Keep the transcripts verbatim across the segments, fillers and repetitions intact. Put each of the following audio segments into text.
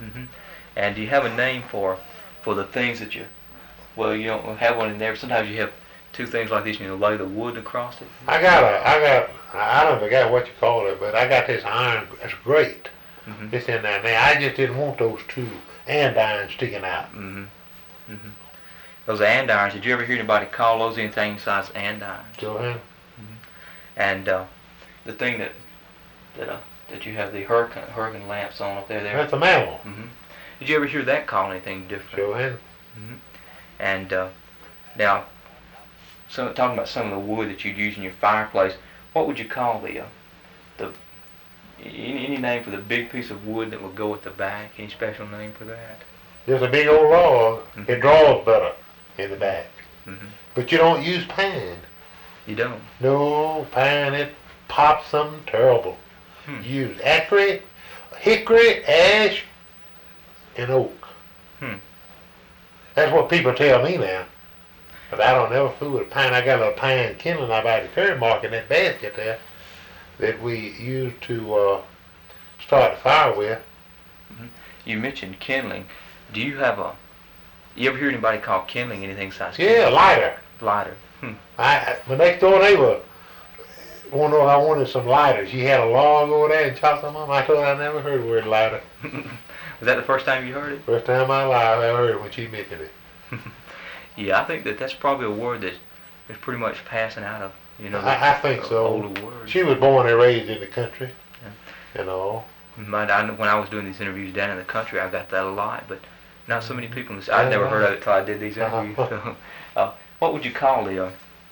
Hmm. And do you have a name for for the things that you? Well, you don't have one in there. But sometimes you have two things like this, and you lay the wood across it. I got a, I got, I don't forget what you call it, but I got this iron, it's grate. Hmm. It's in there now. I just didn't want those two andirons sticking out. Hmm. Hmm. Those andirons. Did you ever hear anybody call those anything besides andirons? So, huh? Hmm. And uh, the thing that that uh, that you have the hurricane hurricane lamps on up there. There. That's a mammal. Hmm. Did you ever hear that call anything different? So, huh? Hmm. And uh, now, some talking about some of the wood that you'd use in your fireplace. What would you call the uh, the any, any name for the big piece of wood that would go at the back? Any special name for that? Just a big old log. Mhm. It draws better in the back. Hmm. But you don't use pine. You don't. No, pine, it pops something terrible. Hmm. You use hickory, hickory, ash, and oak. Hmm. That's what people tell me now. But I don't ever fool with pine. I got a little pine kindling out by the curry mark in that basket there that we use to uh, start the fire with. Hmm. You mentioned kindling. Do you have a? You ever hear anybody call kindling anything besides kindling? Yeah, lighter. Lighter. Hmm. I, my next door neighbor wanted to know if I wanted some lighters. She had a log over there and chopped them up. I told her I never heard the word lighter. Was that the first time you heard it? First time in my life I ever heard it when she mentioned it. Yeah, I think that that's probably a word that is pretty much passing out of, you know, the I, I think so. older words. She was born and raised in the country, Yeah. you know. My, I, when I was doing these interviews down in the country, I got that a lot, but not so many people. I'd never heard of it until I did these interviews. So, uh, what would you call the, uh,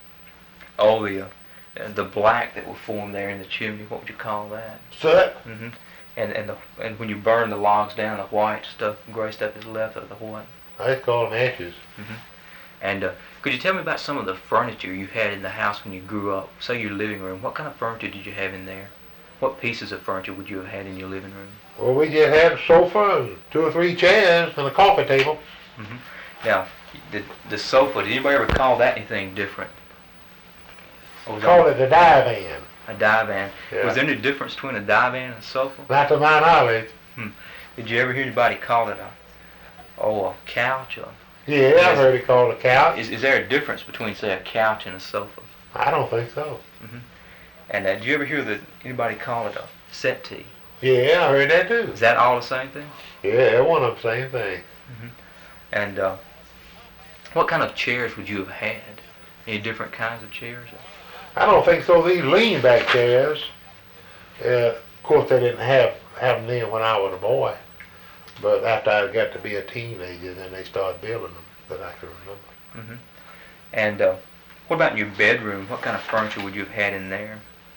oh, the, uh, the black that will form there in the chimney? What would you call that? Soot. Hmm. And and the and when you burn the logs down, the white stuff, gray stuff is left of the white. I just call them ashes. Hmm. And uh, could you tell me about some of the furniture you had in the house when you grew up? Say your living room. What kind of furniture did you have in there? What pieces of furniture would you have had in your living room? Well, we just had a sofa and two or three chairs and a coffee table. Hmm. Now, the the sofa. Did anybody ever call that anything different? Or was Call that it the divan. a divan? Yeah. Was there any difference between a divan and a sofa? Not to my knowledge. Did you ever hear anybody call it a oh a couch? Or, Yeah, I've heard it called a couch. is is there a difference between say a couch and a sofa? I don't think so. And uh, did you ever hear that anybody call it a settee? Yeah, I heard that too. Is that all the same thing? Yeah, one of them same thing. And uh, what kind of chairs would you have had? Any different kinds of chairs? I don't think so. These lean back chairs, uh, of course they didn't have, have them then when I was a boy. But after I got to be a teenager, then they started building them that I can remember. Hmm. And uh, what about in your bedroom? What kind of furniture would you have had in there?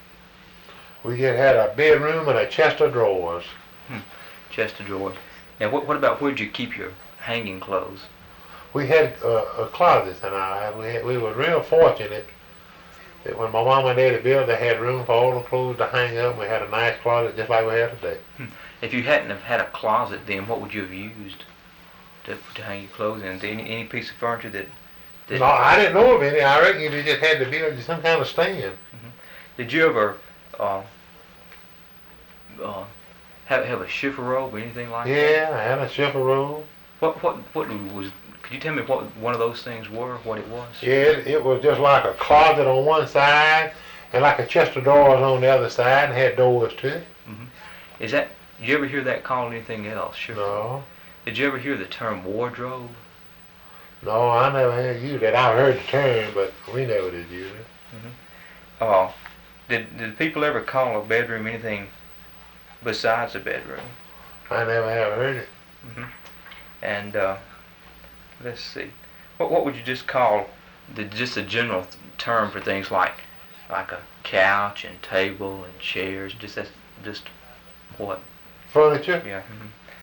We just had a bedroom and a chest of drawers. Chest of drawers. Now, what, what about where did you keep your hanging clothes? We had uh, a closet in our house. We, had, we were real fortunate that when my mom and daddy built, they had room for all the clothes to hang up. We had a nice closet just like we have today. If you hadn't have had a closet, then what would you have used to, to hang your clothes in? Any, any piece of furniture that, that... No, I didn't know of any. I reckon you just had to build some kind of stand. Did you ever uh, uh, have, have a shiffer robe or anything like that? Yeah, I had a shiffer robe. What, what, what was... Could you tell me what one of those things were, what it was? Yeah, it, it was just like a closet on one side and like a chest of drawers on the other side and had doors to it. Mm-hmm. Is that... Did you ever hear that called anything else? Shiffer? No. Did you ever hear the term wardrobe? No, I never had used it. I heard the term, but we never did use it. Uh, did, did people ever call a bedroom anything besides a bedroom? I never have heard it. Mm-hmm. And uh, let's see, what what would you just call the just a general th- term for things like like a couch and table and chairs? Just that's just what? Furniture? Yeah. Mm-hmm.